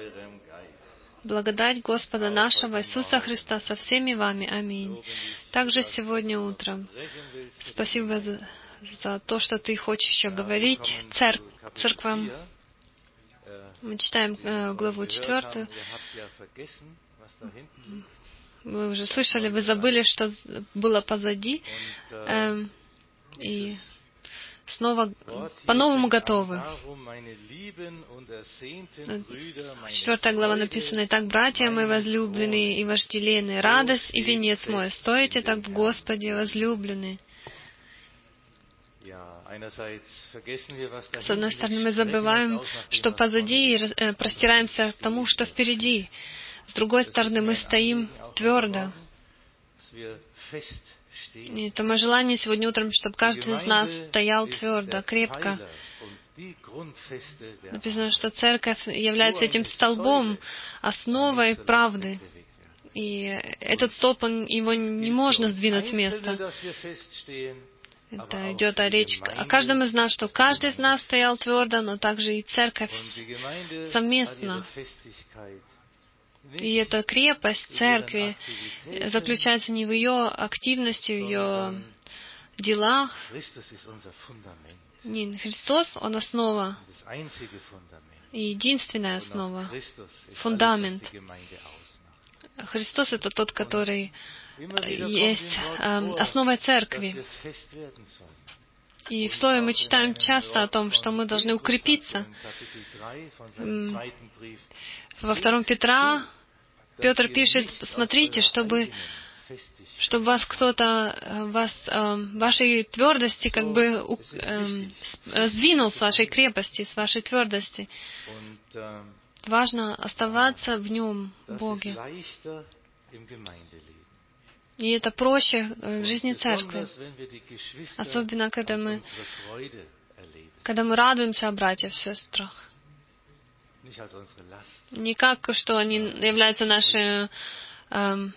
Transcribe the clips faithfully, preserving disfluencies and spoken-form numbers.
Благодать Господа нашего Иисуса Христа со всеми вами. Аминь. Также сегодня утром спасибо за, за то, что Ты хочешь еще говорить церк, церквам. Мы читаем э, главу четвертую. Вы уже слышали, вы забыли, что было позади. Э, и снова по-новому готовы. Четвертая глава написана: «Итак, братья мои возлюбленные и вожделенные, радость и венец мой, стоите так в Господе, возлюбленные». С одной стороны, мы забываем, что позади, и простираемся к тому, что впереди. С другой стороны, мы стоим твердо. И это мое желание сегодня утром, чтобы каждый из нас стоял твердо, крепко. Написано, что церковь является этим столбом, основой правды. И этот столб, он, его не можно сдвинуть с места. Это идет о речь о каждом из нас, что каждый из нас стоял твердо, но также и церковь совместно. И эта крепость церкви заключается не в ее активности, в ее делах. Не, Христос, Он основа. И единственная основа. Фундамент. Христос — это тот, который есть э, основой церкви. И в Слове мы читаем часто о том, что мы должны укрепиться. Во втором Петра Петр пишет: смотрите, чтобы, чтобы вас кто-то, вас, вашей твердости как бы сдвинул с вашей крепости, с вашей твердости. Важно оставаться в Нем, Боге. И это проще в жизни церкви. Особенно, когда мы, когда мы радуемся о братьях и сестрах. Не как, что они являются нашей эм,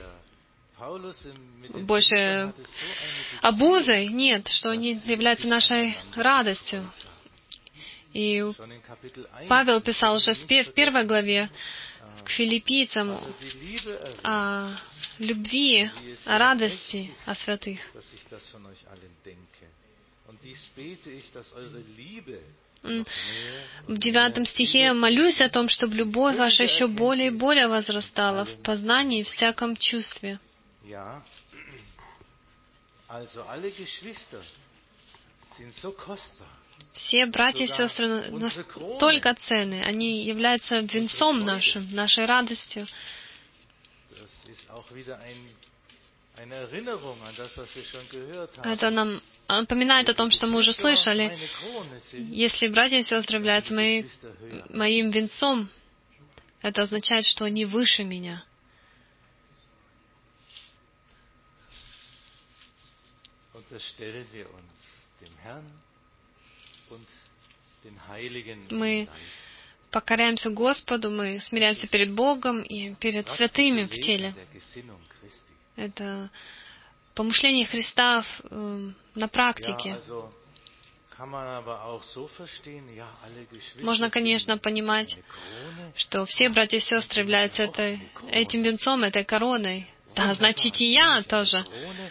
больше обузой. Нет, что они являются нашей радостью. И Павел писал уже в первой главе к филиппийцам о любви, о радости, о святых. В девятом стихе: «Я молюсь о том, чтобы любовь ваша еще более и более возрастала в познании и всяком чувстве». Все братья и сестры настолько ценны, они являются венцом нашим, нашей радостью. Это нам напоминает о том, что мы уже слышали. Если братья и сестры являются мои, моим венцом, это означает, что они выше меня. Мы покоряемся Господу, мы смиряемся перед Богом и перед святыми в теле. Это помышление Христа э, на практике. Можно, конечно, понимать, что все братья и сестры являются этой, этим венцом, этой короной. Да, значит, и я тоже.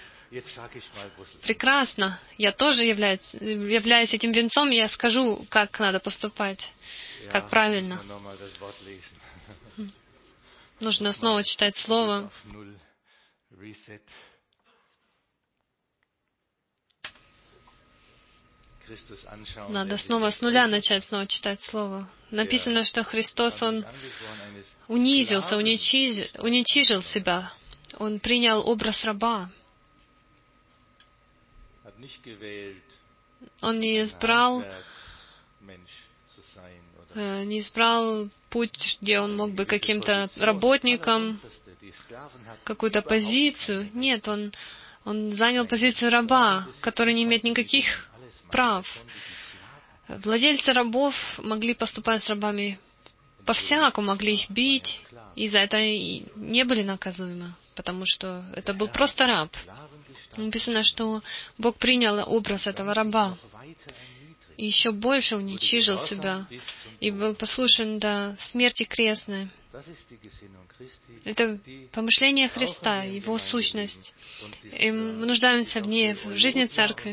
Прекрасно. Я тоже являюсь, являюсь этим венцом, и я скажу, как надо поступать, как правильно. Нужно снова читать Слово. Надо снова с нуля начать снова читать Слово. Написано, что Христос, Он унизился, уничижил, уничижил себя. Он принял образ раба. Он не избрал, не избрал путь, где он мог бы каким-то работником, какую-то позицию. Нет, он, он занял позицию раба, который не имеет никаких прав. Владельцы рабов могли поступать с рабами по-всякому, могли их бить, и за это и не были наказуемы, потому что это был просто раб. Написано, что Бог принял образ этого раба. и еще больше уничижил себя и был послушен до смерти крестной. Это помышление Христа, Его сущность. И мы нуждаемся в ней, в жизни Церкви.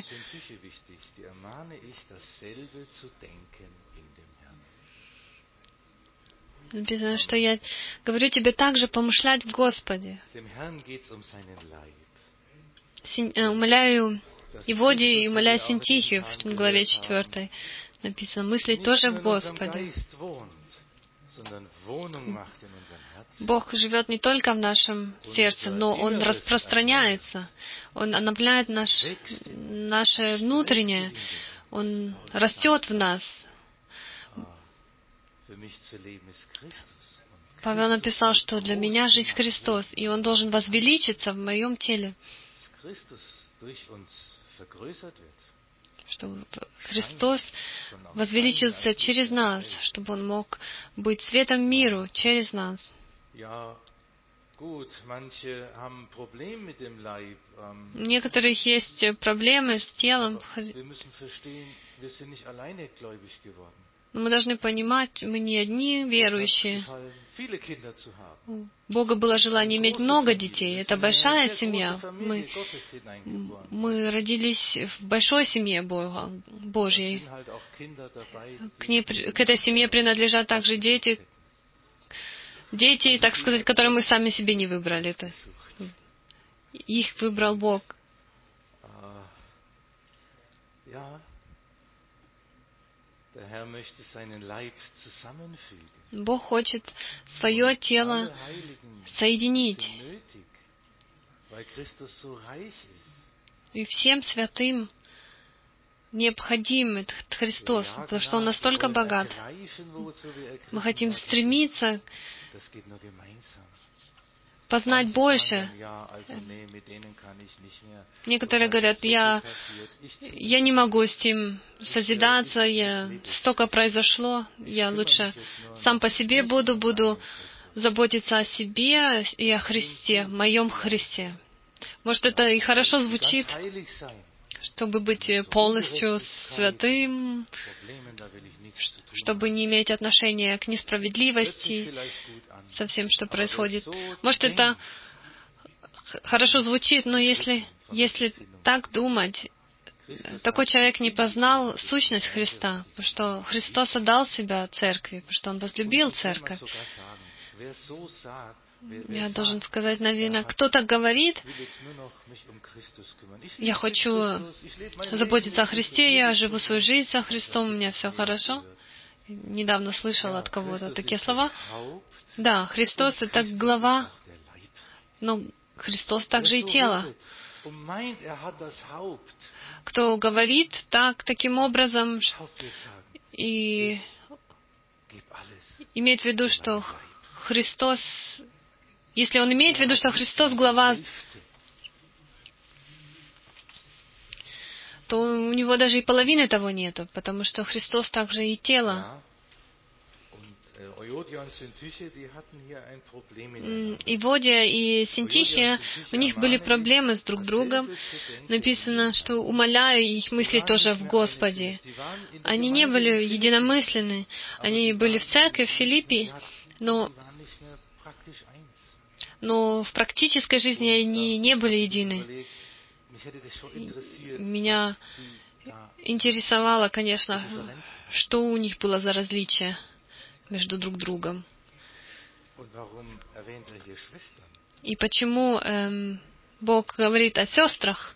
Написано, что я говорю тебе также помышлять в Господе. Син, э, умоляю Иводию и умоляю Синтихию в главе четвертой. Написано, мыслить тоже в Господе. Бог живет не только в нашем сердце, но Он распространяется. Он обновляет наш, наше внутреннее. Он растет в нас. Павел написал, что для меня жизнь Христос, и Он должен возвеличиться в моем теле. Чтобы Христос возвеличился через нас, чтобы Он мог быть светом миру через нас. У некоторых есть проблемы с телом. Но мы должны понимать, мы не одни верующие. У Бога было желание иметь много детей. Это большая семья. Мы, мы родились в большой семье Бога, Божьей. К, ней, к этой семье принадлежат также дети, дети, так сказать, которые мы сами себе не выбрали. Это, их выбрал Бог. Бог хочет свое тело соединить. И всем святым необходим этот Христос, потому что Он настолько богат. Мы хотим стремиться познать больше. Некоторые говорят, я, я не могу с ним созидаться, я, столько произошло, я лучше сам по себе буду, буду заботиться о себе и о Христе, моем Христе. Может, это и хорошо звучит, чтобы быть полностью святым, чтобы не иметь отношения к несправедливости со всем, что происходит. Может, это хорошо звучит, но если, если так думать, такой человек не познал сущность Христа, потому что Христос отдал себя Церкви, потому что Он возлюбил Церковь. Я должен сказать, наверное, кто так говорит, я хочу заботиться о Христе, я живу свою жизнь со Христом, у меня все хорошо. Недавно слышал от кого-то такие слова. Да, Христос — это глава, но Христос также и тело. Кто говорит так, таким образом, и имеет в виду, что Христос, если он имеет в виду, что Христос глава, то у него даже и половины того нету, потому что Христос также и тело. Иводия и Синтихия, у них были проблемы с друг другом. Написано, что умоляю их мыслить тоже в Господе. Они не были единомысленны. Они были в церкви в Филиппе, но, но в практической жизни они не были едины. Меня интересовало, конечно, что у них было за различие между друг другом. И почему эм, Бог говорит о сестрах?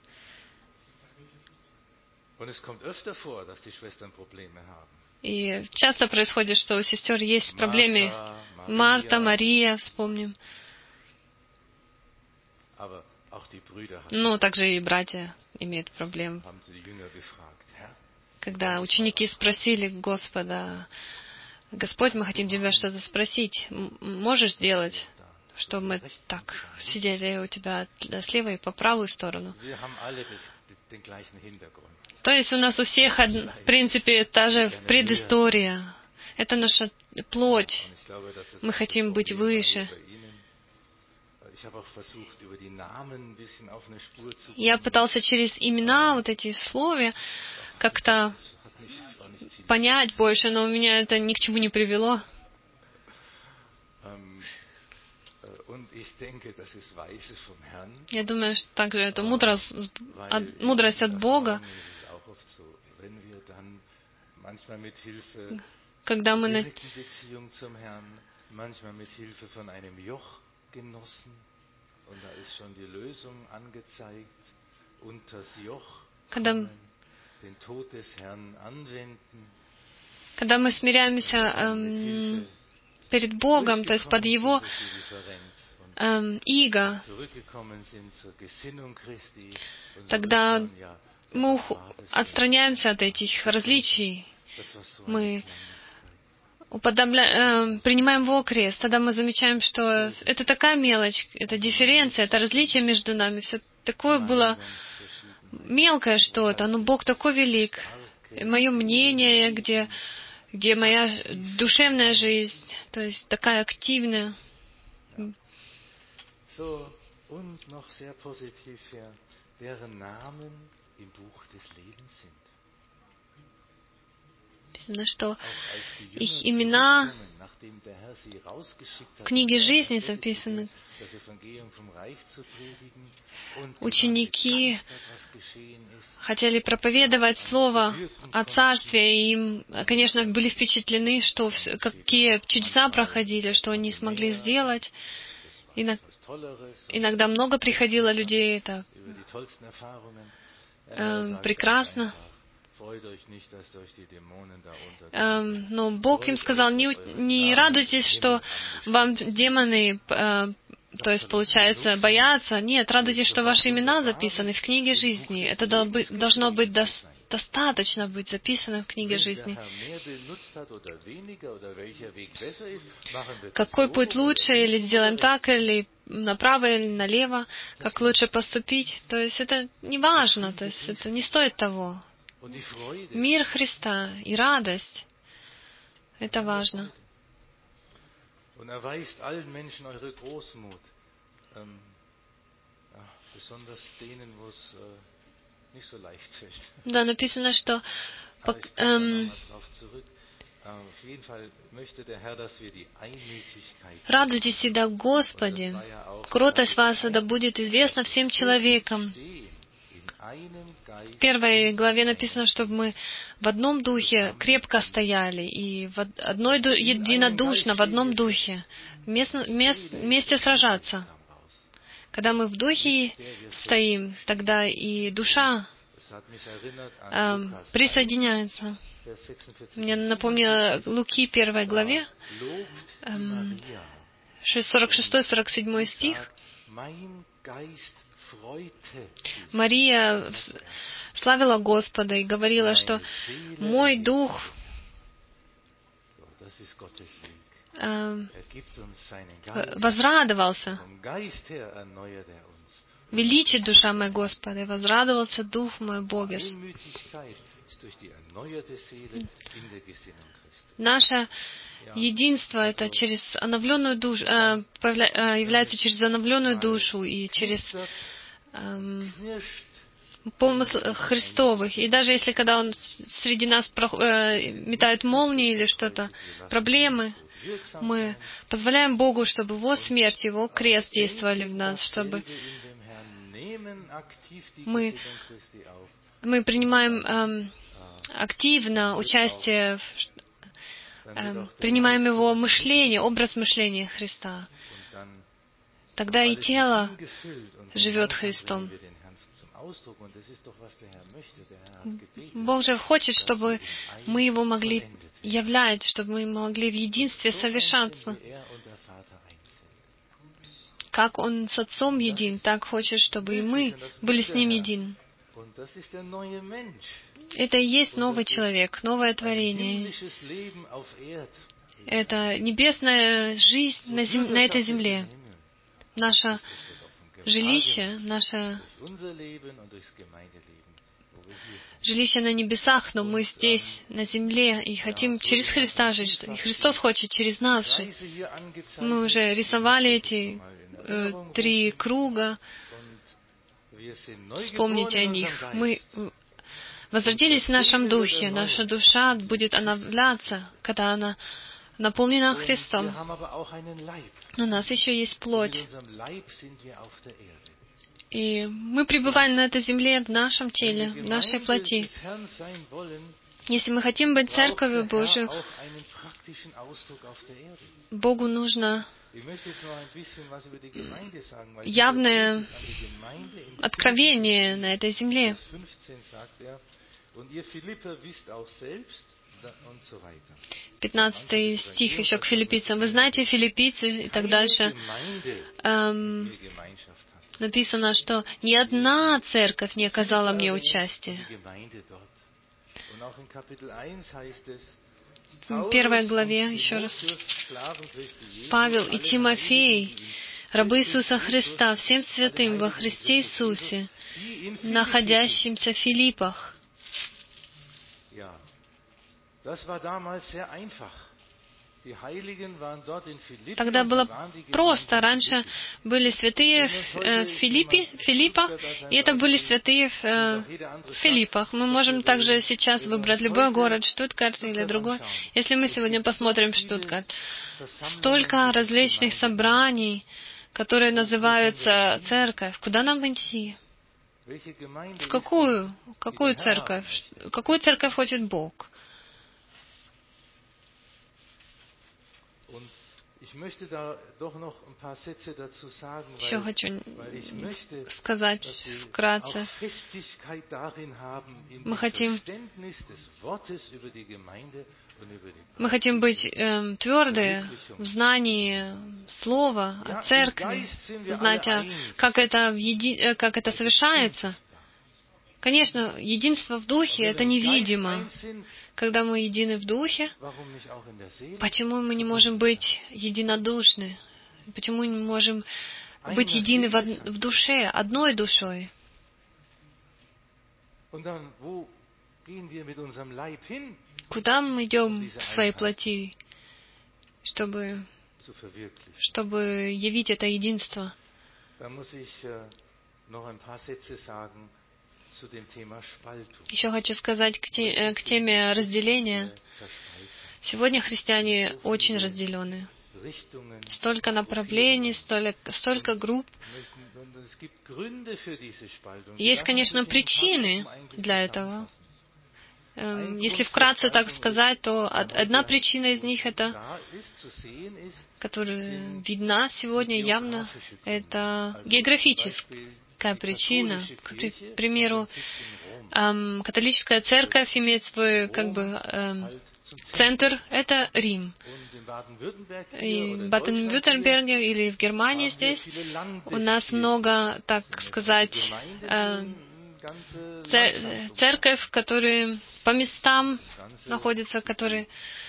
И часто происходит, что у сестер есть проблемы. Марта, Мария, вспомним. Но также и братья имеют проблемы. Когда ученики спросили Господа: Господь, мы хотим Тебя что-то спросить. Можешь сделать, чтобы мы так сидели у Тебя слева и по правую сторону? То есть у нас у всех, в принципе, та же предыстория. Это наша плоть. Мы хотим быть выше. Я пытался через имена, вот эти слова, как-то понять больше, но меня это ни к чему не привело. Я думаю, что также это мудрость от, мудрость от Бога. Когда мы на... Когда, когда мы смиряемся эм, перед Богом, то есть под Его эм, иго, тогда мы ух... отстраняемся от этих различий. Мы уподобля... э, принимаем Его крест. Тогда мы замечаем, что это такая мелочь, это дифференция, это различие между нами. Все такое было мелкое что-то, но Бог такой велик. И мое мнение, где, где моя душевная жизнь, то есть такая активная. Написано, что их имена в книге жизни записаны. Ученики хотели проповедовать Слово о Царстве, и им, конечно, были впечатлены, что какие чудеса проходили, что они смогли сделать. Иногда много приходило людей, это э, прекрасно. Эм, но Бог им сказал, не, не радуйтесь, что вам демоны, э, то есть, получается, боятся. Нет, радуйтесь, что ваши имена записаны в книге жизни. Это должно быть до, достаточно быть записано в книге жизни. Какой путь лучше, или сделаем так, или направо, или налево, как лучше поступить. То есть это не важно, то есть это не стоит того. Мир Христа и радость — это важно. Да, написано, что эм, радуйтесь всегда в Господе. Кротость ваша да будет известна всем человекам. В первой главе написано, чтобы мы в одном духе крепко стояли и в одной единодушно, в одном духе, вместе, вместе сражаться. Когда мы в духе стоим, тогда и душа э, присоединяется. Мне напомнило Луки первой главе, э, сорок шестой сорок седьмой стих. Мария славила Господа и говорила, что мой дух э, возрадовался. Величит душа моя Господа, и возрадовался дух мой Боге. Наше единство это через обновленную душу, э, является через обновленную душу и через эм, помысл Христовых. И даже если когда Он среди нас э, метает молнии или что-то, проблемы, мы позволяем Богу, чтобы Его смерть, Его крест действовали в нас, чтобы мы, мы принимаем эм, активно участие, в, эм, принимаем Его мышление, образ мышления Христа. Тогда и тело живет Христом. Бог же хочет, чтобы мы Его могли являть, чтобы мы могли в единстве совершаться. Как Он с Отцом един, так хочет, чтобы и мы были с Ним един. Это и есть новый человек, новое творение. Это небесная жизнь на, зем... на этой земле. Наше жилище, наше жилище на небесах, но мы здесь, на земле, и хотим через Христа жить. И Христос хочет через нас жить. Мы уже рисовали эти э, три круга. Вспомните о них. Мы возродились в нашем духе. Наша душа будет обновляться, когда она наполнена Христом. Но у нас еще есть плоть. И мы пребываем на этой земле в нашем теле, в нашей плоти. Если мы хотим быть Церковью Божией, Богу нужно явное откровение на этой земле. Пятнадцатый стих еще к филиппийцам. Вы знаете, филиппийцы и так дальше. Эм, написано, что ни одна церковь не оказала мне участия. В первой главе, еще раз, Павел и Тимофей, рабы Иисуса Христа, всем святым во Христе Иисусе, находящимся в Филиппах. Тогда было просто. Раньше были святые в Филиппе, Филиппах, и это были святые в э, Филиппах. Мы можем также сейчас выбрать любой город, Штутгарт или другой. Если мы сегодня посмотрим Штутгарт, столько различных собраний, которые называются церковь. Куда нам идти? В какую? Какую церковь? Какую церковь хочет Бог? Еще хочу сказать вкратце. Мы хотим, мы хотим быть эм, твердые в знании Слова, о Церкви, знать, о, как, это в еди... как это совершается. Конечно, единство в Духе — это невидимо. Когда мы едины в Духе, почему мы не можем быть единодушны? Почему мы не можем быть едины в, од... в душе, одной душой? Куда мы идем в своей плоти, чтобы, чтобы явить это единство? Еще хочу сказать к, те, к теме разделения. Сегодня христиане очень разделены. Столько направлений, столько, столько групп. Есть, конечно, причины для этого. Если вкратце так сказать, то одна причина из них, это, которая видна сегодня явно, это географическая причина. К примеру, эм, католическая церковь имеет свой как бы эм, центр, это Рим. И в Баден-Вюртемберге или в Германии здесь у нас много, так сказать, э, церковь, которые по местам находятся, которые,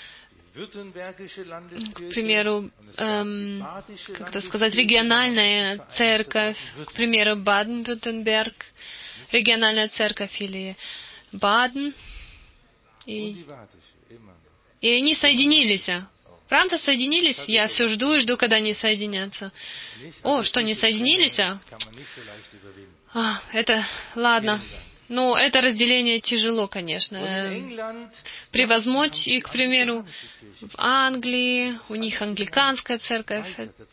к примеру, эм, как это сказать, региональная церковь, к примеру, Баден-Вюртемберг, региональная церковь или Баден, и, и они соединились. Правда, соединились? Я все жду и жду, когда они соединятся. О, что, не соединились? А, это, ладно. Ну, это разделение тяжело, конечно, превозмочь. И, к примеру, в Англии у них англиканская церковь.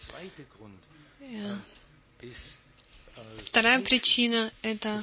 Вторая причина — это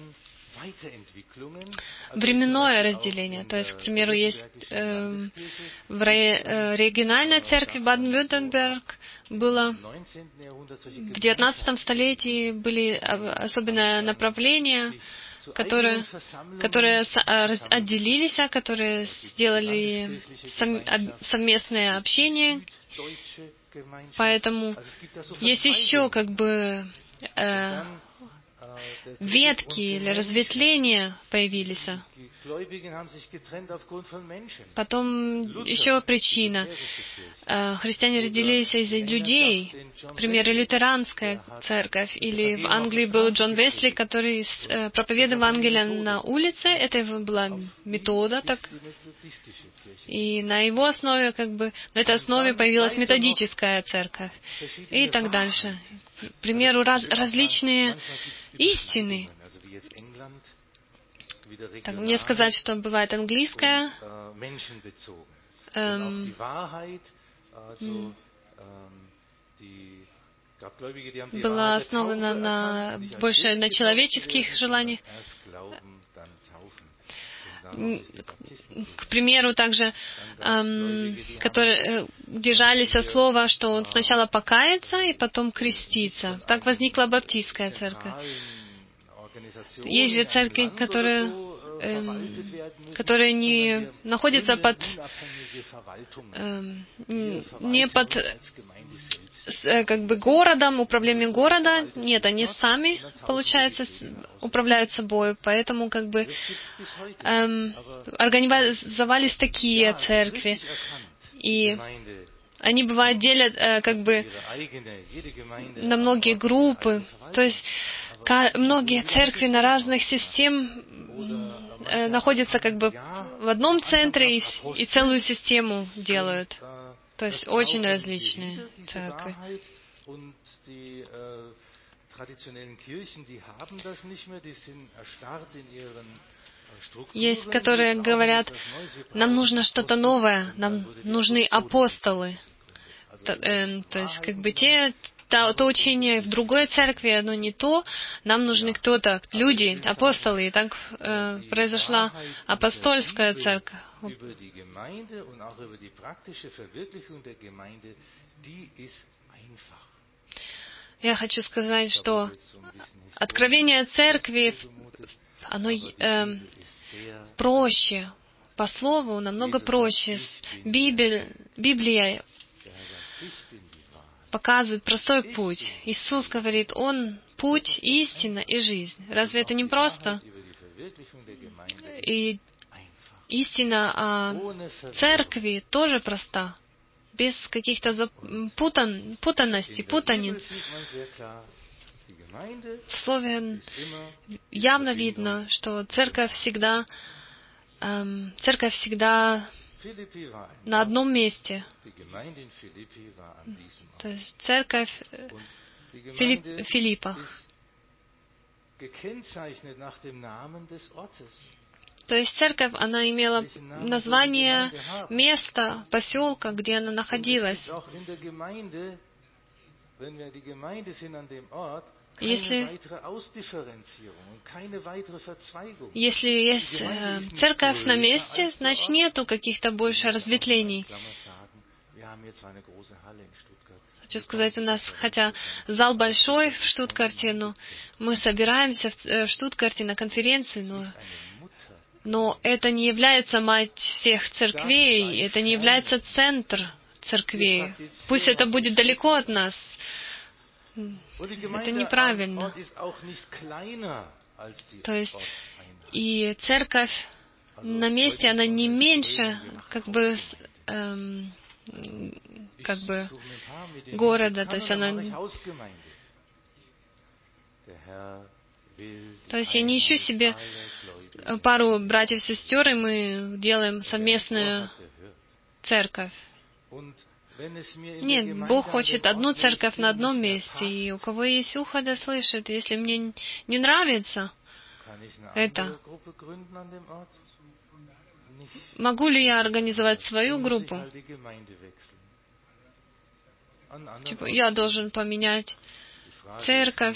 временное разделение. То есть, к примеру, есть э, в ре, э, региональной церкви Баден-Вюртемберг было в девятнадцатом столетии были особенное направление, которые, которые отделились, которые сделали совместное общение. Поэтому есть еще как бы э, ветки или разветвления появились. Потом еще причина. Христиане разделились из-за людей. К примеру, лютеранская церковь. Или в Англии был Джон Весли, который проповедовал Евангелие на улице. Это его была метода. Так. И на его основе, как бы, на этой основе появилась методическая церковь. И так дальше. К примеру, раз, различные истины. Так, мне сказать, что бывает английская, эм, была основана на, больше на человеческих желаниях. К примеру, также, эм, которые держались со слова, что он сначала покается и потом крестится. Так возникла баптистская церковь. Есть же церкви, которые, эм, которые не находятся под, эм, не под как бы городом, управлением города. Нет, они сами, получается, управляют собой. Поэтому как бы эм, организовались такие церкви. И они бывают делят э, как бы на многие группы. То есть многие церкви на разных систем э, находятся как бы в одном центре и, и целую систему делают. То есть очень различные церкви. Есть, которые говорят, нам нужно что-то новое, нам нужны апостолы. То, э, то есть, как бы те, то, то учение в другой церкви, оно не то, нам нужны кто-то, люди, апостолы. И так э, произошла апостольская церковь. Я хочу сказать, что откровение церкви, оно э, проще, по слову, намного проще. Библия, Библия показывает простой путь. Иисус говорит, Он путь, истина и жизнь. Разве это не просто? И истина о церкви тоже проста. Без каких-то запутан, путанностей, путанин. В слове явно видно, что церковь всегда, эм, церковь всегда на одном месте. То есть церковь в Филипп, Филиппах. То есть церковь, она имела название места, поселка, где она находилась. Если, если есть э, церковь на месте, значит нету каких-то больше разветвлений. Хочу сказать, у нас, хотя зал большой в Штутгарте, но мы собираемся в Штутгарте на конференцию, но, но это не является мать всех церквей, это не является центр церквей. Пусть это будет далеко от нас. Это неправильно. То есть, и церковь на месте, она не меньше, как бы, эм, как бы, города, то есть она... То есть я не ищу себе пару братьев и сестер, и мы делаем совместную церковь. Нет, Бог хочет одну церковь на одном месте, и у кого есть ухо, да слышит. Если мне не нравится это, могу ли я организовать свою группу? Типа, я должен поменять церковь.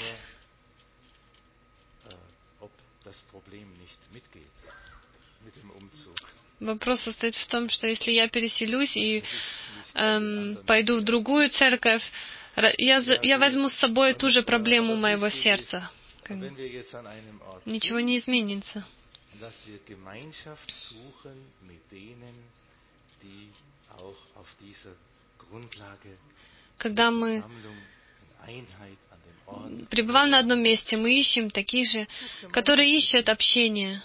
Вопрос состоит в том, что если я переселюсь и эм, пойду в другую церковь, я, я возьму с собой ту же проблему моего сердца. Как бы. Ничего не изменится. Когда мы пребываем на одном месте, мы ищем таких же, которые ищут общение.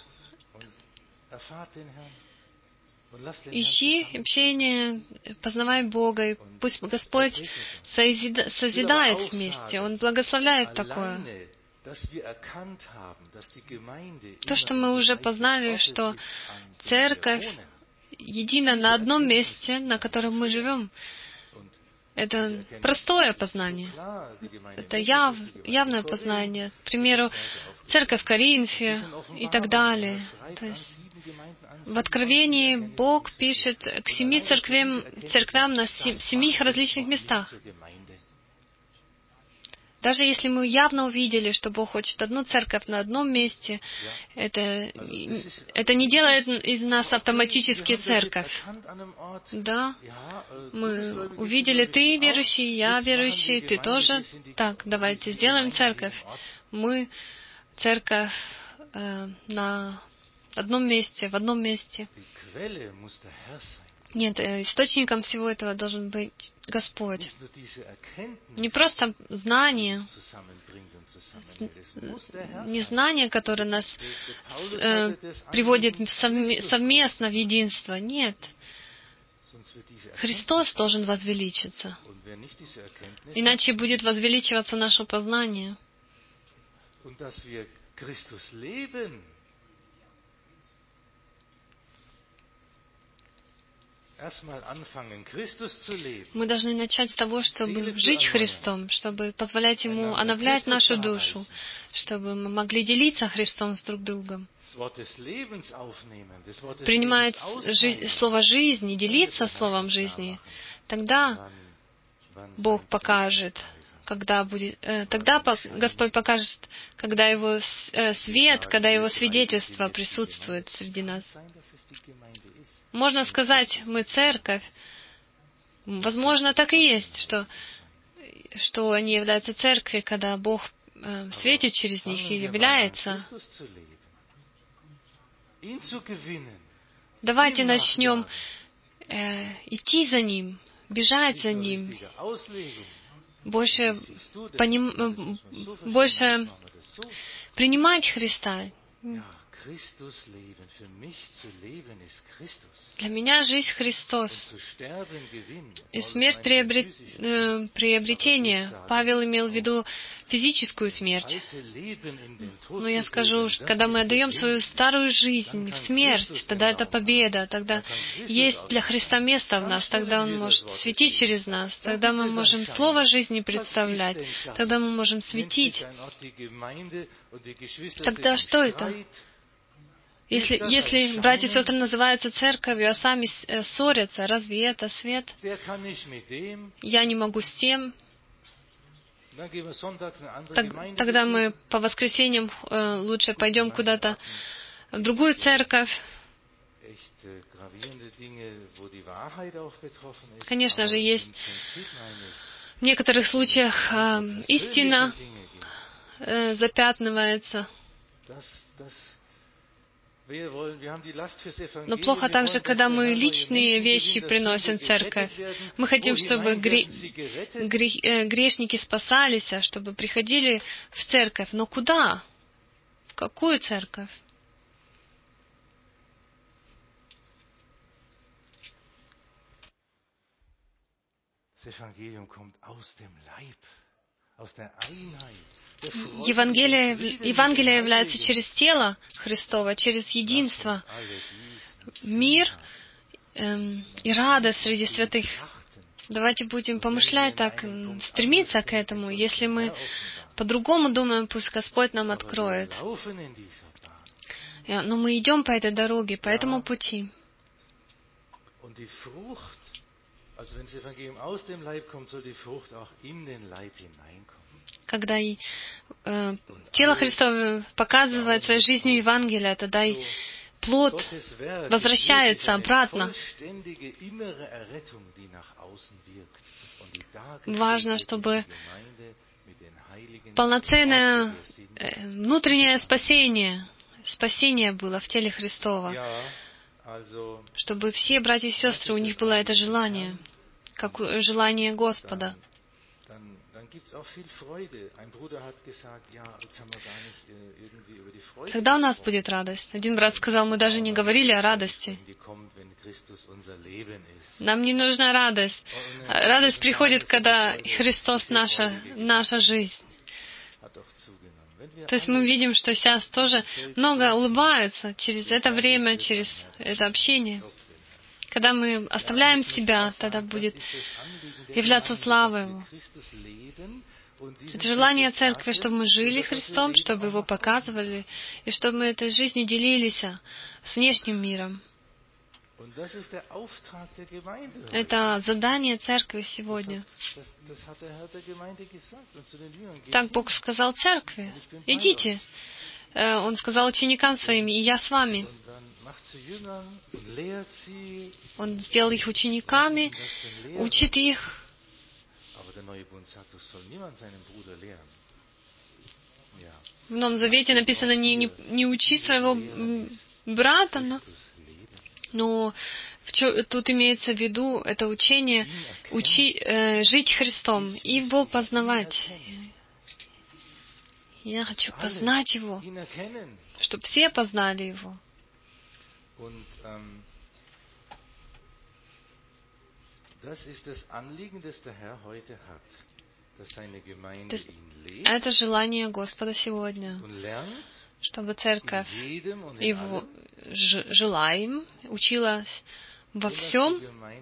Ищи общение, познавай Бога, и пусть Господь созидает вместе, Он благословляет такое. То, что мы уже познали, что Церковь едина на одном месте, на котором мы живем, это простое познание. Это яв, явное познание. К примеру, церковь в Коринфе и так далее. То есть в Откровении Бог пишет к семи церквям, церквям на семи различных местах. Даже если мы явно увидели, что Бог хочет одну церковь на одном месте, это, это не делает из нас автоматически церковь. Да, мы увидели, ты верующий, я верующий, ты тоже. Так, давайте сделаем церковь. Мы церковь э, на одном месте, в одном месте. Нет, источником всего этого должен быть Господь. Не просто знание, не знание, которое нас э, приводит совместно в единство. Нет. Христос должен возвеличиться. Иначе будет возвеличиваться наше познание. Мы должны начать с того, чтобы жить Христом, чтобы позволять Ему обновлять нашу душу, чтобы мы могли делиться Христом с друг другом, принимать жи- слово жизни, делиться словом жизни. Тогда Бог покажет, когда будет, э, тогда Господь покажет, когда Его э, свет, когда Его свидетельство присутствует среди нас. Можно сказать, мы церковь. Возможно, так и есть, что, что они являются церковью, когда Бог э, светит через них и является. Давайте начнем э, идти за Ним, бежать за Ним, больше, поним, больше принимать Христа. Для меня жизнь Христос. И смерть приобрет, э, приобретение. Павел имел в виду физическую смерть. Но я скажу, что когда мы отдаем свою старую жизнь в смерть, тогда это победа. Тогда есть для Христа место в нас. Тогда Он может светить через нас. Тогда мы можем слово жизни представлять. Тогда мы можем светить. Тогда что это? Если, если братья и сестры называются церковью, а сами ссорятся, разве это свет? Я не могу с тем. Так, тогда мы по воскресеньям э, лучше пойдем куда-то в другую церковь. Конечно же, есть в некоторых случаях э, истина э, запятнывается. Но плохо также, когда мы личные вещи приносим в церковь. Мы хотим, чтобы гре... Гре... грешники спасались, а чтобы приходили в церковь. Но куда? В какую церковь? Евангелие, Евангелие является через тело Христово, через единство. Мир эм, и радость среди святых. Давайте будем помышлять так, стремиться к этому. Если мы по-другому думаем, пусть Господь нам откроет. Но мы идем по этой дороге, по этому пути. Когда и, э, тело Христово показывает своей жизнью Евангелие, тогда и плод возвращается обратно. Важно, чтобы полноценное э, внутреннее спасение, спасение было в теле Христова. Чтобы все братья и сестры, у них было это желание, как желание Господа. Тогда у нас будет радость. Один брат сказал, мы даже не говорили о радости. Нам не нужна радость. Радость приходит, когда Христос наша, наша жизнь. То есть мы видим, что сейчас тоже много улыбаются через это время, через это общение. Когда мы оставляем себя, тогда будет являться слава Его. Это желание Церкви, чтобы мы жили Христом, чтобы Его показывали, и чтобы мы этой жизнью делились с внешним миром. Это задание Церкви сегодня. Так Бог сказал Церкви. Идите. Он сказал ученикам своим, и я с вами. Он сделал их учениками, учит их. В Новом Завете написано, не, не, не учи своего брата, но, но в чё, тут имеется в виду это учение учи, э, жить Христом и Его познавать. Я хочу познать Его, чтобы все познали Его. Это желание Господа сегодня, чтобы Церковь Его жила им, училась во всем,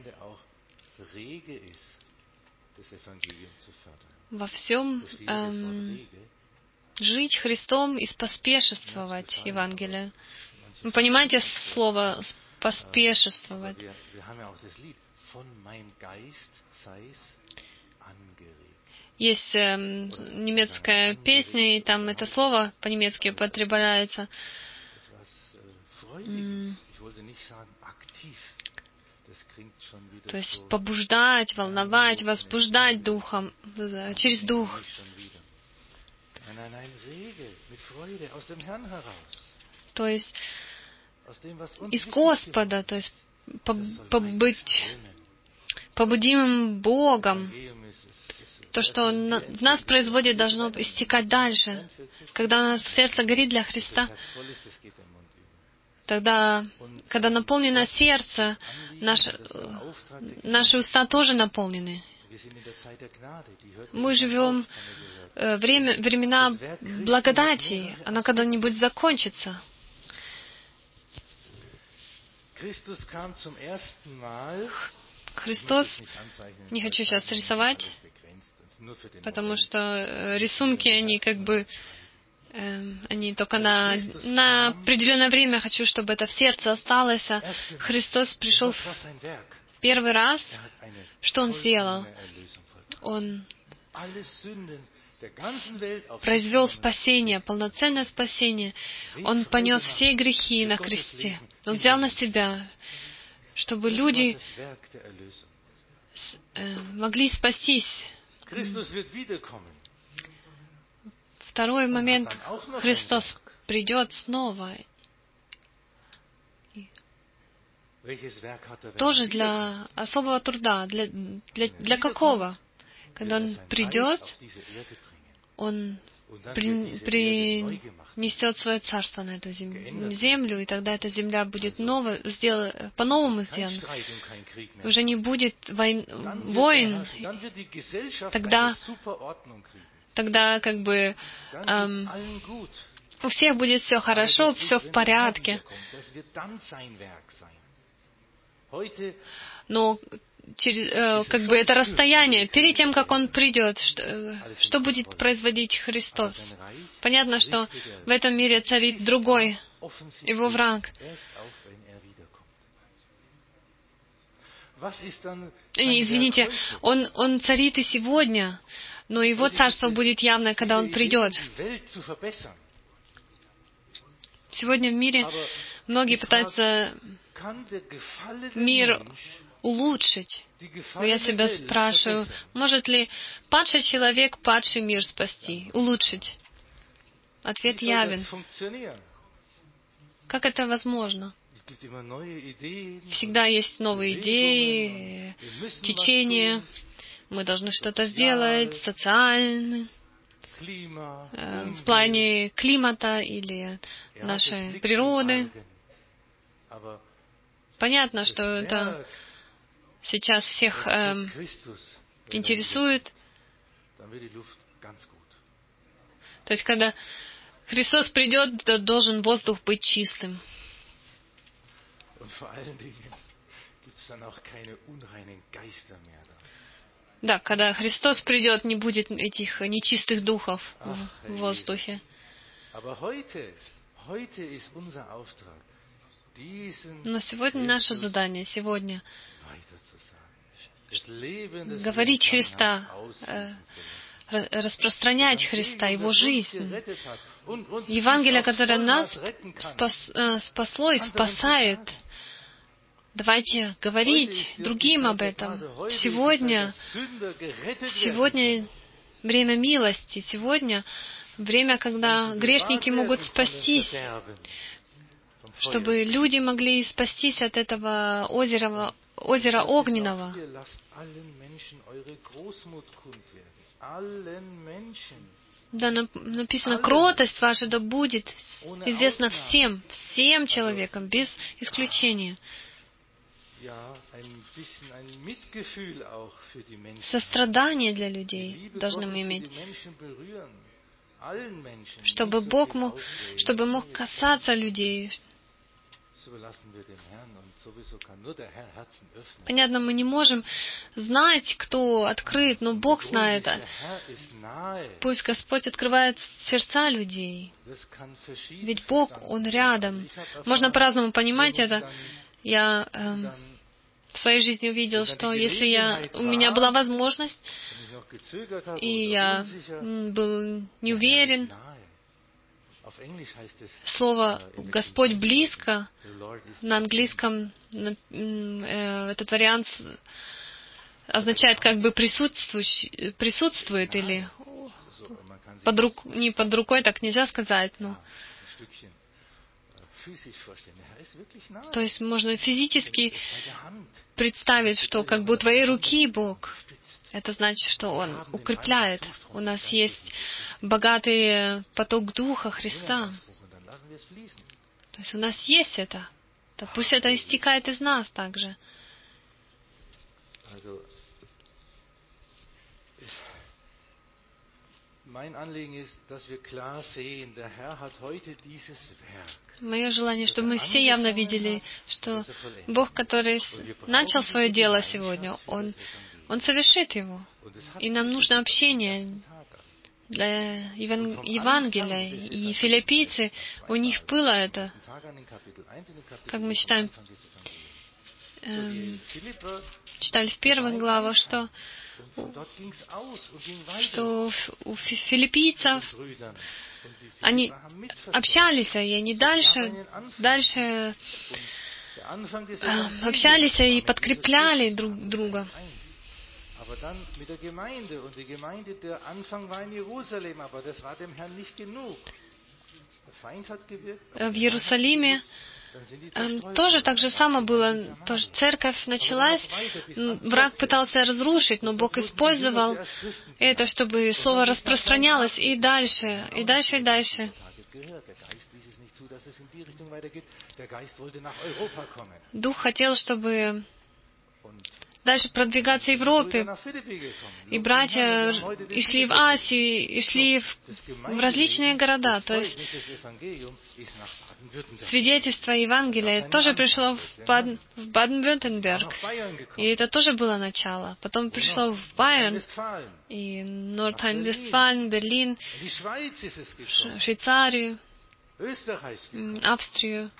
во всем эм, жить Христом и споспешествовать Евангелие. Вы понимаете слово «поспешествовать»? Есть э, немецкая песня, и там это слово по-немецки употребляется. Mm. То есть побуждать, волновать, возбуждать духом, через дух. То есть из Господа, то есть побыть побудимым Богом. То, что Он в нас производит, должно истекать дальше. Когда у нас сердце горит для Христа, тогда, когда наполнено сердце, наше, наши уста тоже наполнены. Мы живем э, время, времена благодати, она когда-нибудь закончится. Христос, не хочу сейчас рисовать, потому что рисунки, они как бы, э, они только на, на определенное время. Хочу, чтобы это в сердце осталось. Христос пришел первый раз. Что Он сделал? Он произвел спасение, полноценное спасение. Он понес все грехи на кресте. Он взял на себя, чтобы люди могли спастись. Второй момент. Христос придет снова. Тоже для особого труда. Для, для, для какого? Когда Он придет, Он при, принесет свое царство на эту землю, и тогда эта земля будет ново, сдел, по-новому сделана. Уже не будет войн, войн. Тогда, тогда как бы эм, у всех будет все хорошо, все в порядке. Но через, э, как бы это расстояние, перед тем, как Он придет, что, что будет производить Христос? Понятно, что в этом мире царит другой, Его враг. И, извините, он, он царит и сегодня, но Его царство будет явно, когда Он придет. Сегодня в мире многие пытаются мир улучшить. Но я себя спрашиваю, может ли падший человек падший мир спасти, улучшить? Ответ явен. Как это возможно? Всегда есть новые идеи, течения. Мы должны что-то сделать социально, э, в плане климата или нашей природы. Понятно, что это сейчас всех э, интересует. То есть, когда Христос придет, то должен воздух быть чистым. Да, когда Христос придет, не будет этих нечистых духов в воздухе. Но сегодня наше задание, сегодня говорить Христа, э, распространять Христа, Его жизнь. Евангелие, которое нас спас, э, спасло и спасает. Давайте говорить другим об этом. Сегодня, сегодня время милости, сегодня время, когда грешники могут спастись, чтобы люди могли спастись от этого озера, озера огненного. Да, написано, кротость ваша да будет известна всем, всем человекам, без исключения. Сострадание для людей должны мы иметь, чтобы Бог мог, чтобы мог касаться людей. Понятно, мы не можем знать, кто открыт, но Бог знает. Пусть Господь открывает сердца людей. Ведь Бог, Он рядом. Можно по-разному понимать это. Я э, в своей жизни увидел, что если я, у меня была возможность, и я был не уверен, слово «Господь близко» на английском, э, этот вариант означает как бы присутствующий, присутствует или под рук, не под рукой, так нельзя сказать, но то есть можно физически представить, что как бы у твоей руки Бог. Это значит, что Он укрепляет. У нас есть богатый поток Духа Христа. То есть у нас есть это. То пусть это истекает из нас также. Мое желание, чтобы мы все явно видели, что Бог, который начал свое дело сегодня, Он, Он совершит его. И нам нужно общение для Евангелия. И филиппийцы, у них было это, как мы читаем, эм, читали в первых главах, что, что у филиппийцев они общались, и они дальше, дальше э, общались и подкрепляли друг друга. В Иерусалиме э, тоже так же само было. Тоже церковь началась, враг пытался разрушить, но Бог использовал это, чтобы слово распространялось и дальше, и дальше, и дальше. Дух хотел, чтобы дальше продвигаться в Европе. И братья и шли в Азию, и шли в, в различные города. То есть свидетельство Евангелия тоже пришло в, Бад, в Баден-Вюртемберг. И это тоже было начало. Потом пришло в Байерн, и Нордрайн-Вестфален, Берлин, Швейцарию, Австрию.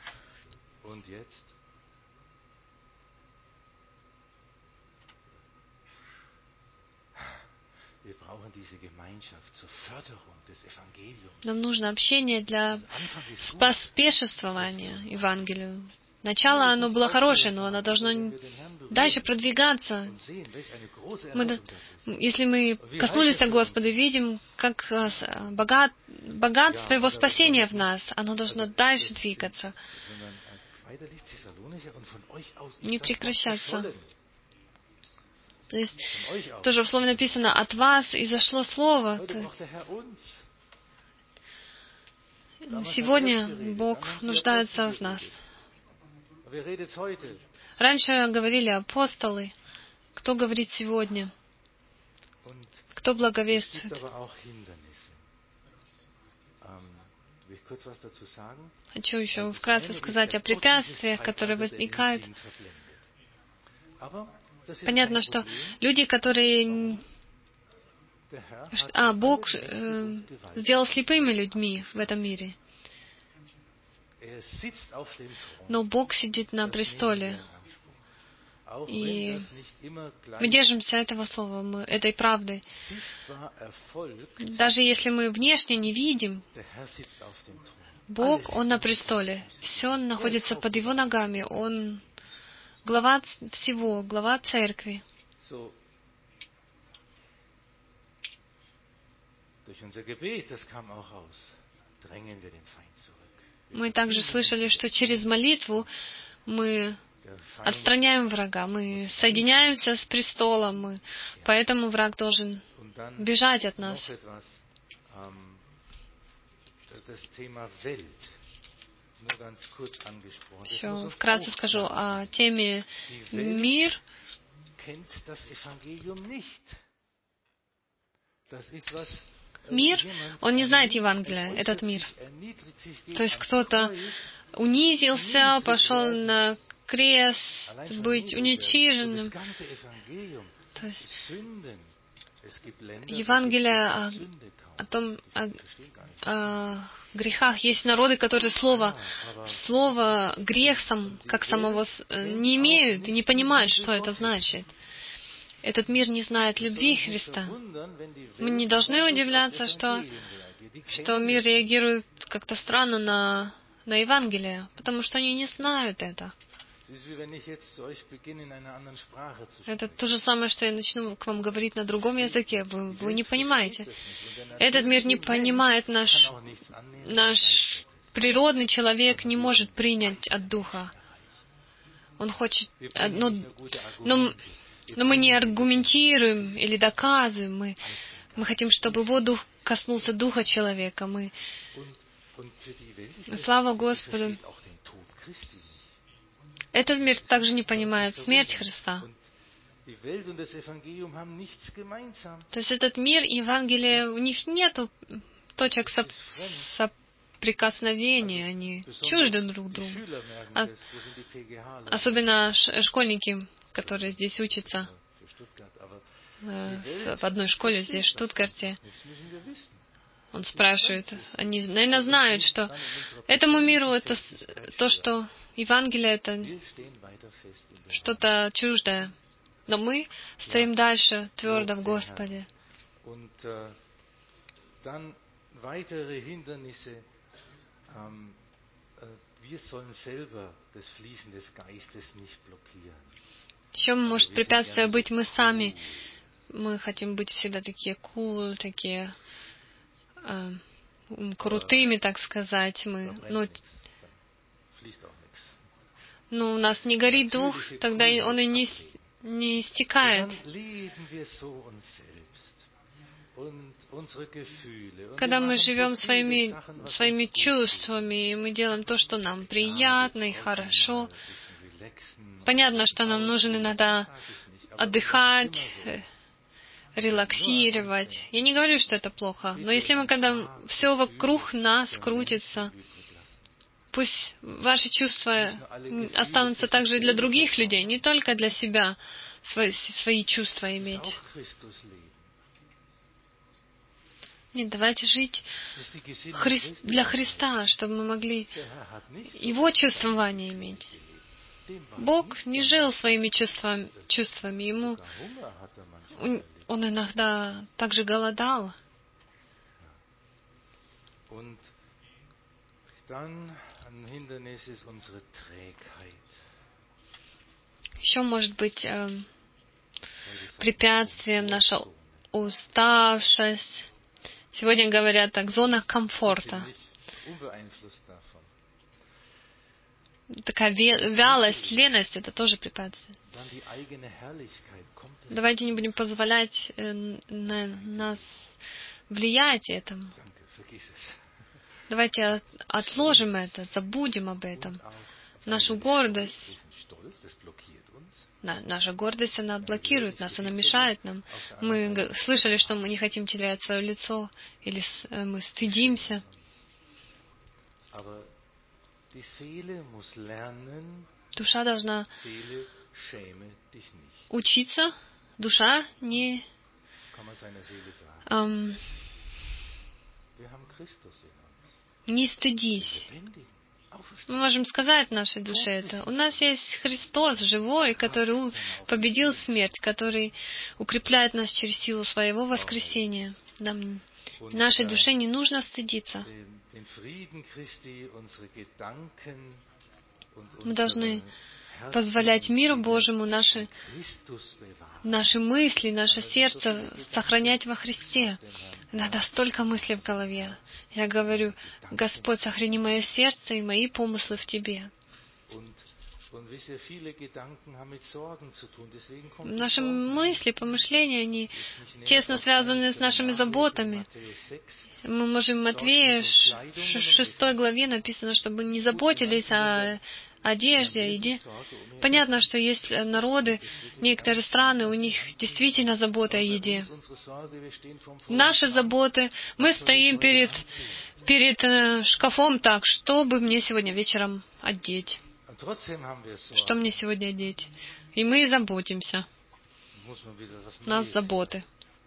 Нам нужно общение для споспешествования Евангелию. Начало оно было хорошее, но оно должно дальше продвигаться. Мы, если мы коснулись Господа, видим, как богат, богатство Его спасения в нас, оно должно дальше двигаться, не прекращаться. То есть, тоже в слове написано, от вас изошло слово. Сегодня Бог нуждается в нас. Раньше говорили апостолы. Кто говорит сегодня? Кто благовествует? Хочу еще вкратце сказать о препятствиях, которые возникают. Понятно, что люди, которые... А, Бог э, сделал слепыми людьми в этом мире. Но Бог сидит на престоле. И мы держимся этого слова, мы, этой правды. Даже если мы внешне не видим, Бог, Он на престоле. Все находится под Его ногами. Он глава всего, глава церкви. Мы также слышали, что через молитву мы отстраняем врага, мы соединяемся с престолом, мы, поэтому враг должен бежать от нас. Еще вкратце скажу о теме «Мир». Мир, он не знает Евангелия, этот мир. То есть кто-то унизился, пошел на крест, быть уничиженным. То есть Евангелие о, о том, о, о грехах. Есть народы, которые слово, слово грех сам, как самого не имеют и не понимают, что это значит. Этот мир не знает любви Христа. Мы не должны удивляться, что, что мир реагирует как-то странно на, на Евангелие, потому что они не знают это. Это то же самое, что я начну к вам говорить на другом языке. Вы, вы не понимаете. Этот мир не понимает наш, наш природный человек не может принять от Духа. Он хочет... Но, но, но мы не аргументируем или доказываем. Мы, мы хотим, чтобы его Дух коснулся Духа человека. Мы... Слава Господу. Этот мир также не понимает смерть Христа. То есть этот мир и Евангелие, у них нет точек соп- соприкосновения, они чужды друг другу. А, особенно ш- школьники, которые здесь учатся э, в одной школе здесь, в Штутгарте. Он спрашивает, они, наверное, знают, что этому миру это то, что Евангелие это что-то чуждое. Но мы стоим дальше, твердо в Господе. Еще может препятствие быть мы сами. Мы хотим быть всегда такие cool, такие э, крутыми, так сказать. Мы, ну, ну, у нас не горит дух, тогда он и не, не истекает. Когда мы живем своими, своими чувствами, и мы делаем то, что нам приятно и хорошо, понятно, что нам нужно иногда отдыхать, релаксировать. Я не говорю, что это плохо, но если мы, когда все вокруг нас крутится, пусть ваши чувства останутся также и для других людей, не только для себя свои, свои чувства иметь. Нет, давайте жить Хри... для Христа, чтобы мы могли Его чувствование иметь. Бог не жил своими чувствами, чувствами. Ему Он иногда также голодал. Еще может быть э, препятствием наша уставшесть. Сегодня говорят так, зона комфорта. такая вялость, леность — это тоже препятствие. Давайте не будем позволять на нас влиять этому. Давайте отложим это, забудем об этом. Нашу гордость, наша гордость, она блокирует нас, она мешает нам. Мы слышали, что мы не хотим терять свое лицо, или мы стыдимся. Душа должна учиться, душа не... Эм, не стыдись. Мы можем сказать нашей душе это. У нас есть Христос живой, который победил смерть, который укрепляет нас через силу своего воскресения. Нам, нашей душе не нужно стыдиться. Мы должны позволять миру Божьему наши, наши мысли, наше сердце сохранять во Христе. Иногда столько мыслей в голове. Я говорю: Господь, сохрани мое сердце и мои помыслы в Тебе. Наши мысли, помышления, они тесно связаны с нашими заботами. Мы можем в Матвея в шестой главе написано, чтобы не заботились о одежде, еде. Понятно, что есть народы, некоторые страны, у них действительно забота о еде. Наши заботы, мы стоим перед, перед э, шкафом так, что бы мне сегодня вечером одеть. Что мне сегодня одеть? И мы заботимся. У нас заботы.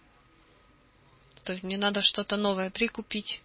То есть мне надо что-то новое прикупить.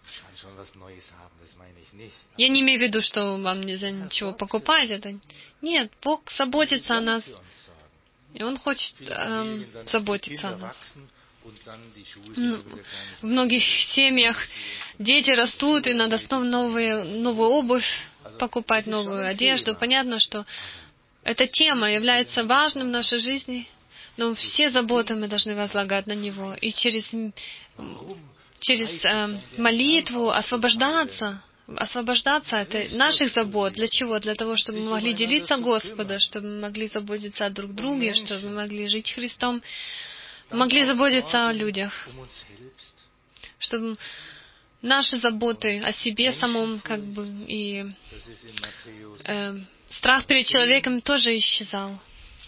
Я не имею в виду, что вам нельзя ничего покупать. Это... Нет, Бог заботится о нас. И Он хочет эм, заботиться о нас. Ну, в многих семьях дети растут, и надо снова новые, новую обувь покупать, новую одежду. Понятно, что эта тема является важным в нашей жизни, но все заботы мы должны возлагать на Него. И через, через э, молитву освобождаться, освобождаться от наших забот. Для чего? Для того, чтобы мы могли делиться Господа, чтобы мы могли заботиться о друг друге, чтобы мы могли жить Христом, могли заботиться о людях, чтобы наши заботы о себе самом, как бы, и э, страх перед человеком тоже исчезал.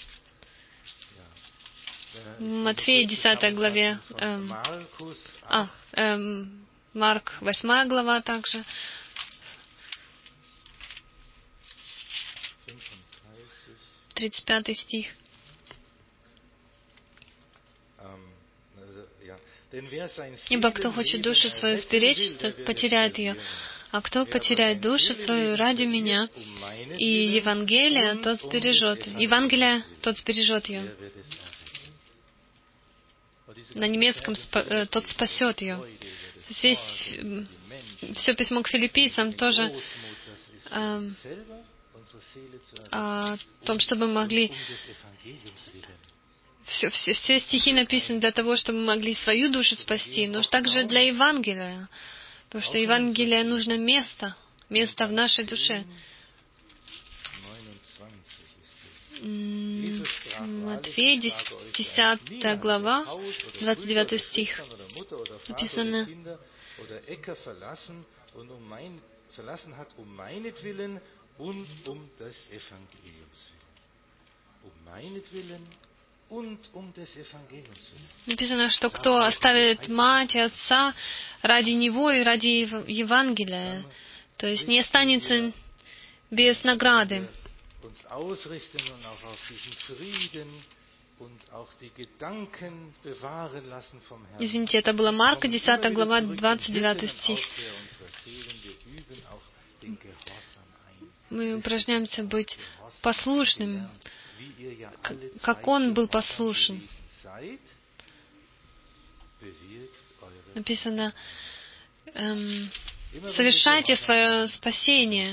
В Матфея десятой главе, э, а, э, Марк восьмая глава также. тридцать пятый стих. Ибо кто хочет душу свою сберечь, тот потеряет ее. А кто потеряет душу свою ради меня и Евангелия, тот сбережет. Евангелие, тот сбережет ее. На немецком спа- тот спасет ее. Весь, все письмо к филиппийцам тоже э, о том, чтобы мы могли... Все, все, все стихи написаны для того, чтобы мы могли свою душу спасти, но также для Евангелия. Потому что Евангелие нужно место, место в нашей душе. Матфея, десятая глава, двадцать девятый стих. Написано: Написано, что кто оставит мать и отца ради Него и ради Евангелия, то есть не останется без награды. Извините, это была Марка, десятая глава, двадцать девятый стих. Мы упражняемся быть послушным, как Он был послушен. Написано: эм, совершайте свое спасение.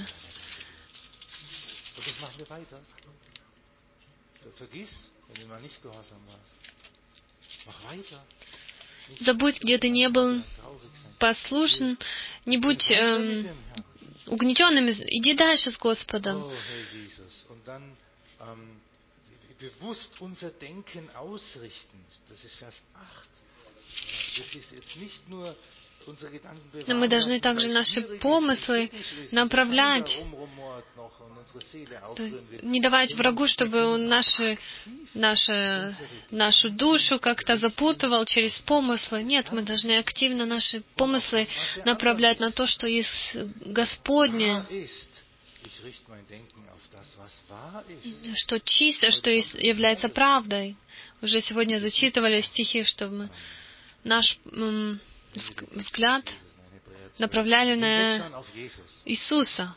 Забудь, где ты не был послушен, не будь, эм, угнетенными. Иди дальше с Господом. Но мы должны также наши помыслы направлять, не давать врагу, чтобы он наши, наши, нашу душу как-то запутывал через помыслы. Нет, мы должны активно наши помыслы направлять на то, что есть Господне, что чисто, что есть, является правдой. Уже сегодня зачитывали стихи, что мы, наш м, взгляд направляли на Иисуса,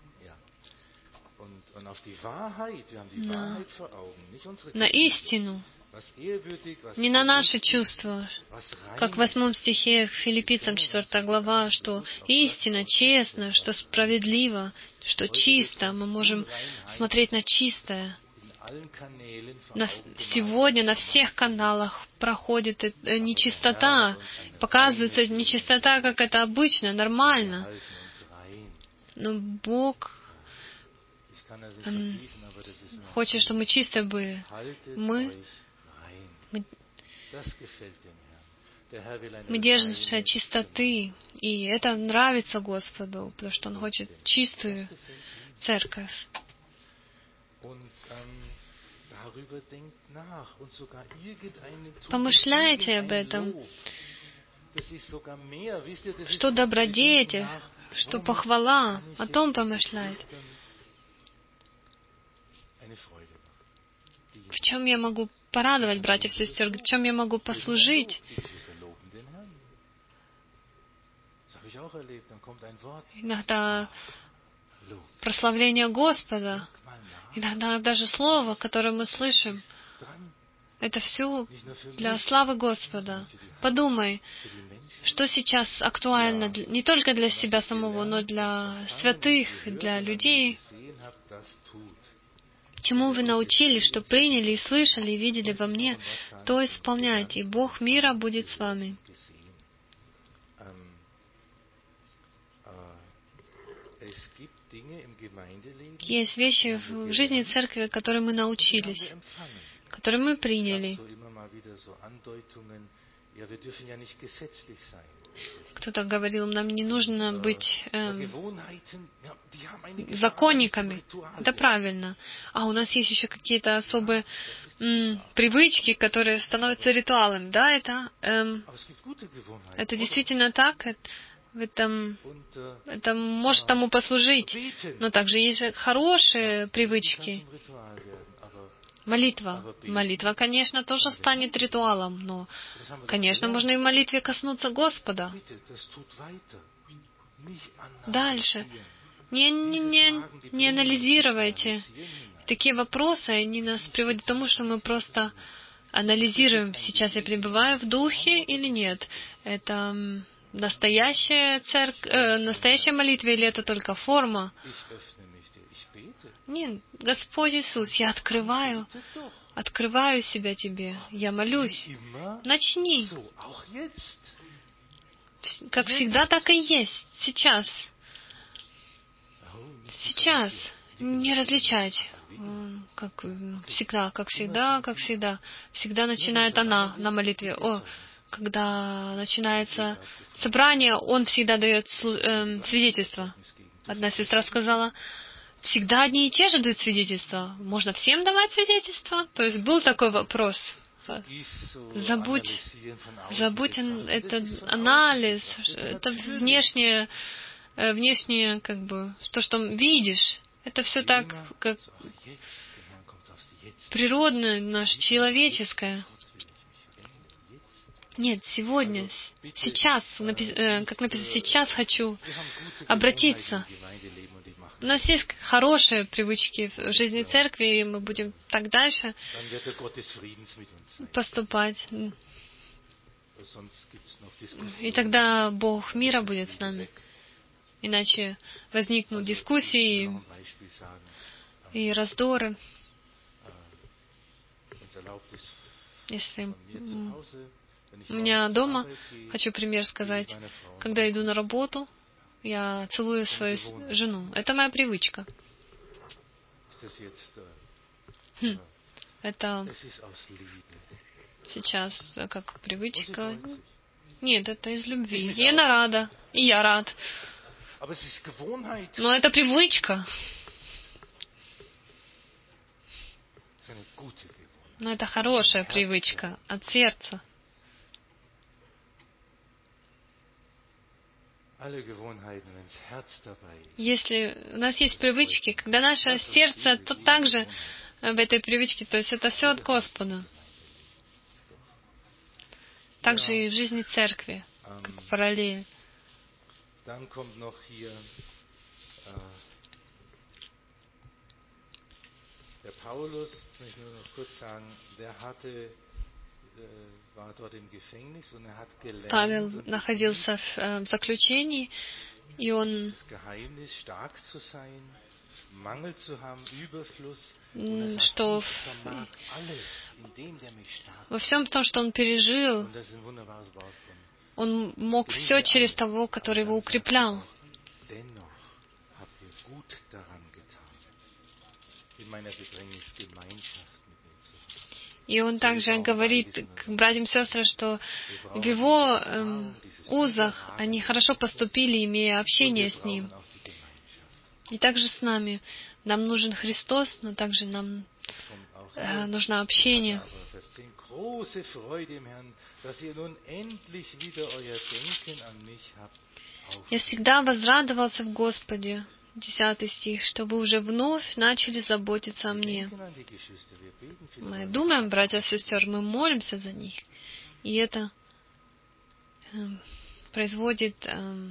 на, на истину, не на наши чувства. Как в восьмом стихе Филиппийцам четвёртая глава, что истина, честно, что справедливо, что чисто. Мы можем смотреть на чистое. На, сегодня на всех каналах проходит э, нечистота, показывается нечистота, как это обычно, нормально. Но Бог эм, хочет, чтобы мы чисто были. Мы, мы, мы держимся чистоты, и это нравится Господу, потому что Он хочет чистую церковь. Помышляйте об этом. Что добродетель, что похвала, о том помышляйте. В чем я могу порадовать братьев и сестер, в чем я могу послужить? Иногда прославление Господа, иногда даже слово, которое мы слышим, это все для славы Господа. Подумай, что сейчас актуально не только для себя самого, но для святых, для людей. Чему вы научились, что приняли и слышали, и видели во мне, то исполняйте, и Бог мира будет с вами. Есть вещи в жизни церкви, которые мы научились, которые мы приняли. Кто-то говорил, нам не нужно быть эм, законниками. Это правильно. А у нас есть еще какие-то особые м, привычки, которые становятся ритуалом. Да, это, эм, это действительно так. В этом, это может тому послужить. Но также есть же хорошие привычки. Молитва. Молитва, конечно, тоже станет ритуалом, но, конечно, можно и в молитве коснуться Господа. Дальше. Не, не, не, не анализируйте. Такие вопросы, они нас приводят к тому, что мы просто анализируем, сейчас я пребываю в духе или нет. Это настоящая церковь, э, настоящая молитва или это только форма? Нет, Господь Иисус, я открываю, открываю себя Тебе, я молюсь. Начни. Как всегда, так и есть. Сейчас. Сейчас. Не различать. Как всегда, как всегда, как всегда. Всегда начинает она на молитве. О, когда начинается собрание, он всегда дает э, свидетельство. Одна сестра сказала, всегда одни и те же дают свидетельства. Можно всем давать свидетельства? То есть был такой вопрос. Забудь, забудь этот анализ, это внешнее, внешнее, как бы, то, что видишь. Это все так, как природное, наше человеческое. Нет, сегодня, сейчас, как написано, сейчас хочу обратиться. У нас есть хорошие привычки в жизни церкви, и мы будем так дальше поступать. И тогда Бог мира будет с нами. Иначе возникнут дискуссии и раздоры. Если у меня дома, хочу пример сказать, когда иду на работу, я целую свою жену. Это моя привычка. Хм. Это сейчас как привычка. Нет, это из любви. И она рада, и я рад. Но это привычка. Но это хорошая привычка от сердца. Если у нас есть привычки, когда наше сердце, то также в этой привычке, то есть это все от Господа. Также и в жизни церкви, как параллель. Павел находился в, э, в заключении, и он что во всем том, что он пережил, он мог все через того, который его укреплял. И он также говорит к братьям и сестрам, что в его эм, узах они хорошо поступили, имея общение с ним. И также с нами. Нам нужен Христос, но также нам э, нужно общение. Я всегда возрадовался в Господе, десятый стих, что вы уже вновь начали заботиться о мне. Мы думаем, братья и сестры, мы молимся за них. И это э, производит э,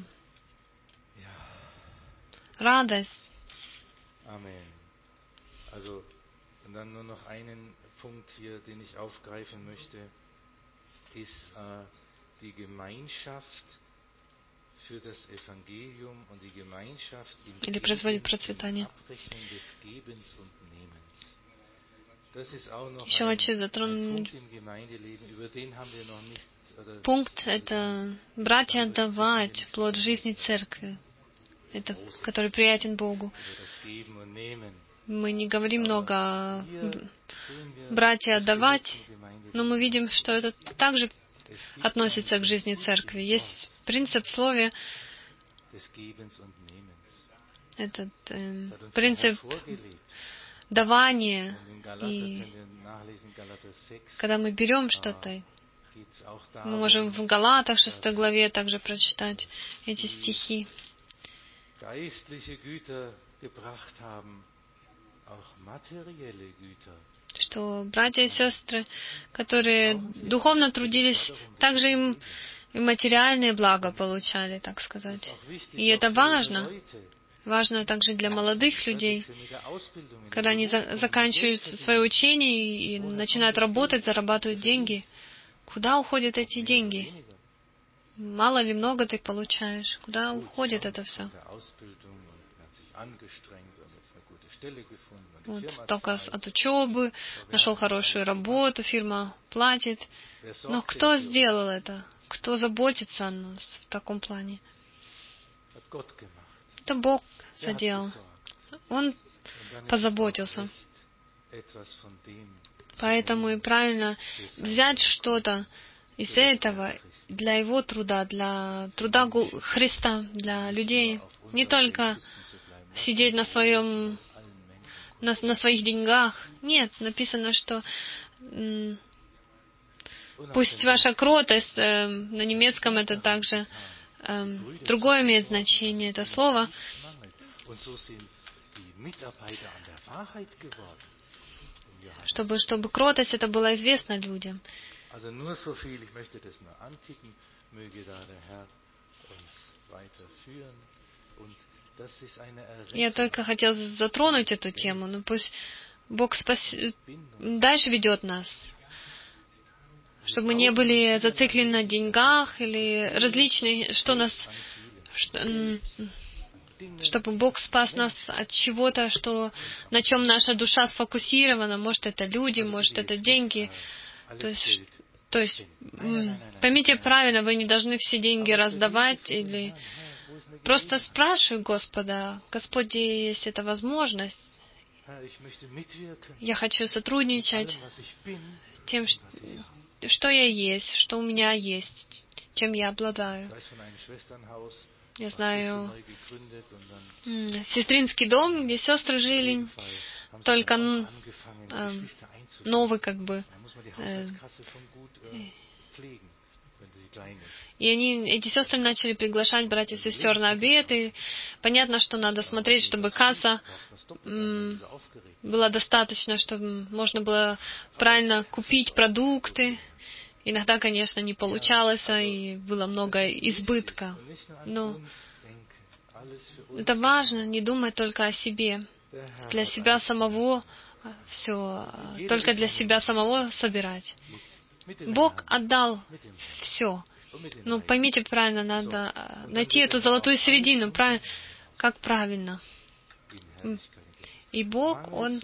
радость. Amen. Also, und dann nur noch einen Punkt hier, den ich aufgreifen möchte, ist äh, die Gemeinschaft für das Evangelium und die Gemeinschaft im Abrechnung des Gebens und Nehmens. Das ist auch noch ein, ein Punkt im Gemeindeleben, über den haben wir noch nicht. Oder Пункт — это братья отдавать плод жизни церкви, это, который приятен Богу. Мы не говорим много о братья отдавать, но мы видим, что это также относится к жизни церкви. Есть принцип в слове, этот э, принцип давания. И когда мы берем что-то, мы можем в Галатах шестой главе также прочитать эти стихи. Что братья и сестры, которые духовно трудились, также им и материальные блага получали, так сказать. И это важно. Важно также для молодых людей, когда они за- заканчивают свое учение и начинают работать, зарабатывают деньги. Куда уходят эти деньги? Мало ли много ты получаешь. Куда уходит это все? Вот только от учебы, нашел хорошую работу, фирма платит. Но кто сделал это? Кто заботится о нас в таком плане? Это Бог сделал. Он позаботился. Поэтому и правильно взять что-то из этого для Его труда, для труда Христа, для людей. Не только сидеть на своем, на, на своих деньгах. Нет, написано, что м, пусть ваша кротость, э, на немецком это также э, другое имеет значение, это слово. Чтобы, чтобы кротость это была известна людям. Я только хотел затронуть эту тему, но пусть Бог спас... дальше ведет нас, чтобы мы не были зациклены на деньгах или различные, что нас, что, чтобы Бог спас нас от чего-то, что, на чем наша душа сфокусирована. Может, это люди, может, это деньги. То есть, то есть поймите правильно, вы не должны все деньги раздавать или просто спрашиваю Господа: Господи, есть эта возможность, я хочу сотрудничать тем, что я есть, что у меня есть, чем я обладаю. Я знаю сестринский дом, где сестры жили, только э, новый как бы. Э, и они, эти сестры начали приглашать братьев и сестер на обед, и понятно, что надо смотреть, чтобы касса м, была достаточно, чтобы можно было правильно купить продукты. Иногда, конечно, не получалось, и было много избытка. Но это важно, не думать только о себе. Для себя самого все, только для себя самого собирать. Бог отдал все. Ну, поймите правильно, надо найти эту золотую середину, правильно, как правильно. И Бог, Он,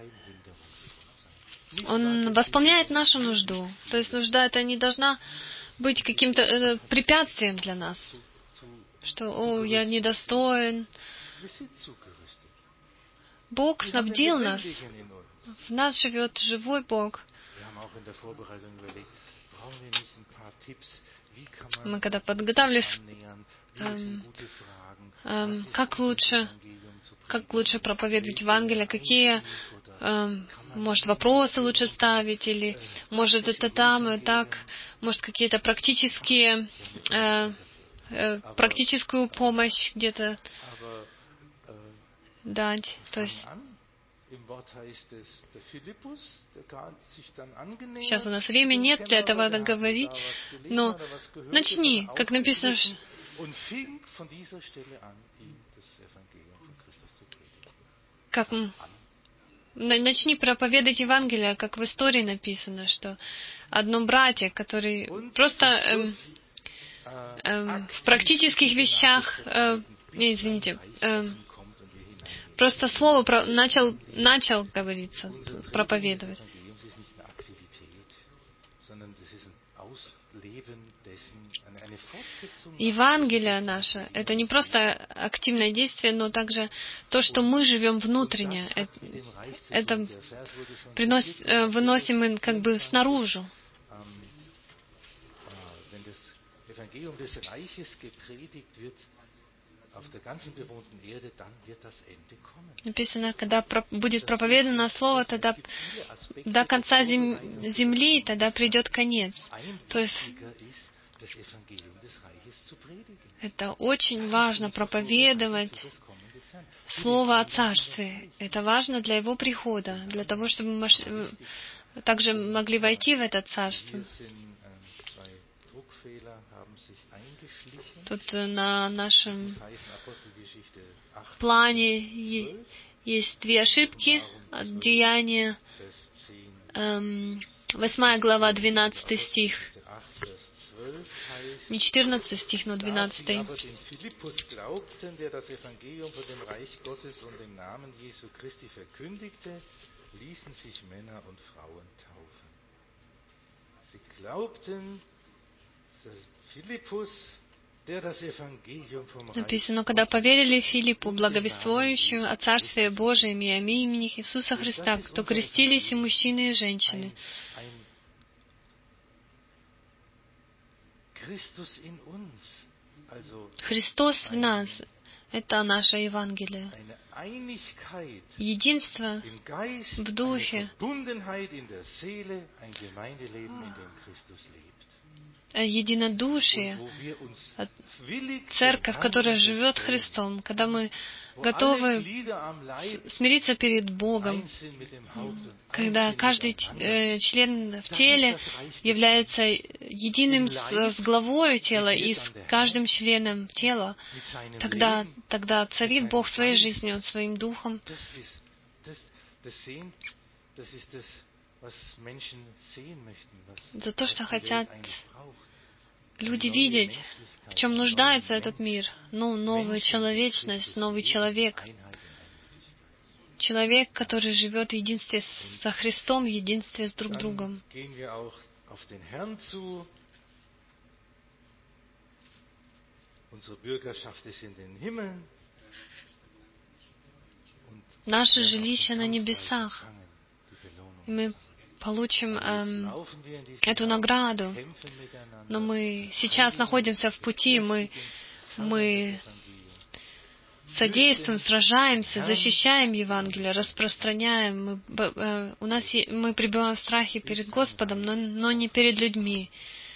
Он восполняет нашу нужду. То есть нужда это не должна быть каким-то э, препятствием для нас. Что, о, я недостоин. Бог снабдил нас. В нас живет живой Бог. Мы когда подготавливались, эм, эм, как лучше, как лучше проповедовать Евангелие, какие, эм, может, вопросы лучше ставить, или, может, это там, и так, может, какие-то практические, э, э, практическую помощь где-то дать. То есть сейчас у нас времени нет для этого говорить, но начни, как написано, как начни проповедовать Евангелие, как в истории написано, что одном брате, который просто эм, эм, в практических вещах, э, не, извините, эм, просто слово про, начал, начал, говорится, проповедовать. Евангелие наше — это не просто активное действие, но также то, что мы живем внутренне. Это, это принос, выносим мы как бы снаружи. Написано, когда будет проповедано Слово, тогда до конца зем, земли, тогда придет конец. То есть это очень важно проповедовать Слово о Царстве. Это важно для Его прихода, для того, чтобы мы также могли войти в это Царство. Тут на нашем плане есть две ошибки. Деяния, эм, восьмая глава, двенадцатый стих. Не четырнадцатый стих, но двенадцатый. Написано, когда поверили Филиппу, благовествующему о Царстве Божьем и о имени Иисуса Христа, то крестились и мужчины, и женщины. Христос в нас — это наше Евангелие. Единство в духе, единодушие, церковь, которая живет Христом, когда мы готовы смириться перед Богом, когда каждый член в теле является единым с главой тела и с каждым членом тела, тогда, тогда царит Бог своей жизнью, своим духом. За то, что хотят люди видеть, в чем нуждается этот мир. Ну, новую человечность, новый человек. Человек, который живет в единстве со Христом, в единстве с друг другом. Наше жилище на небесах. И мы получим эм, эту награду. Но мы сейчас находимся в пути, мы, мы содействуем, сражаемся, защищаем Евангелие, распространяем. Мы, э, у нас, мы пребываем в страхе перед Господом, но, но не перед людьми.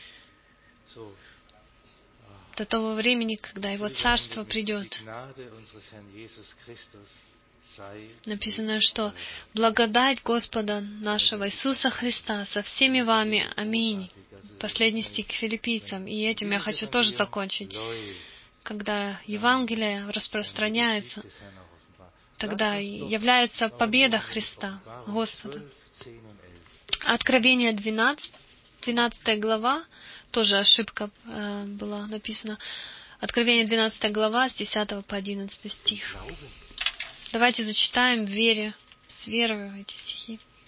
До того времени, когда Его Царство придет. Написано, что благодать Господа нашего Иисуса Христа со всеми вами. Аминь. Последний стих к филиппийцам. И этим я хочу тоже закончить. Когда Евангелие распространяется, тогда является победа Христа, Господа. Откровение двенадцать, двенадцатая глава, тоже ошибка э, была написана. Откровение двенадцатая глава, с десятого по одиннадцатый стих. Давайте зачитаем в вере, с верой эти стихи.